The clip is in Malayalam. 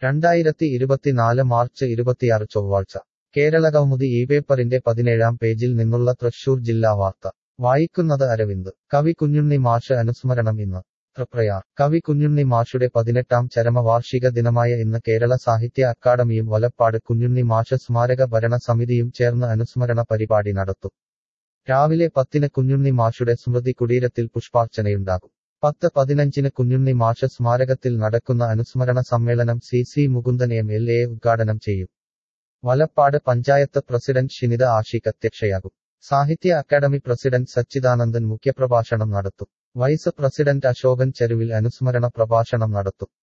2024 മാർച്ച് 26 ചൊവ്വാഴ്ച കേരളകൗമുദി പേപ്പറിന്റെ 17-ാം പേജിൽ നിന്നുള്ള തൃശൂർ ജില്ലാ വാർത്ത വായിക്കുന്നത് അരവിന്ദ് കവി കുഞ്ഞുണ്ണി മാഷ് അനുസ്മരണം ഇന്ന് തൃപ്രയാർ കവി കുഞ്ഞുണ്ണി മാഷുടെ 18-ാം ചരമവാർഷിക ദിനമായ ഇന്ന് കേരള സാഹിത്യ അക്കാദമിയും വലപ്പാട് കുഞ്ഞുണ്ണി മാഷ് സ്മാരക ഭരണ സമിതിയും ചേർന്ന് അനുസ്മരണ പരിപാടി നടത്തും രാവിലെ 10-ന് കുഞ്ഞുണ്ണി മാഷുടെ സ്മൃതി കുടീരത്തിൽ പുഷ്പാർച്ചനയുണ്ടാകും 10:15-ന് കുഞ്ഞുണ്ണി മാഷ് സ്മാരകത്തിൽ നടക്കുന്ന അനുസ്മരണ സമ്മേളനം സി മുകുന്ദൻ MLA ഉദ്ഘാടനം ചെയ്യും വലപ്പാട് പഞ്ചായത്ത് പ്രസിഡന്റ് ഷിനിത ആഷിഖ് അധ്യക്ഷയാകും സാഹിത്യ അക്കാദമി പ്രസിഡന്റ് സച്ചിദാനന്ദൻ മുഖ്യപ്രഭാഷണം നടത്തും വൈസ് പ്രസിഡന്റ് അശോകൻ ചെരുവിൽ അനുസ്മരണ പ്രഭാഷണം നടത്തും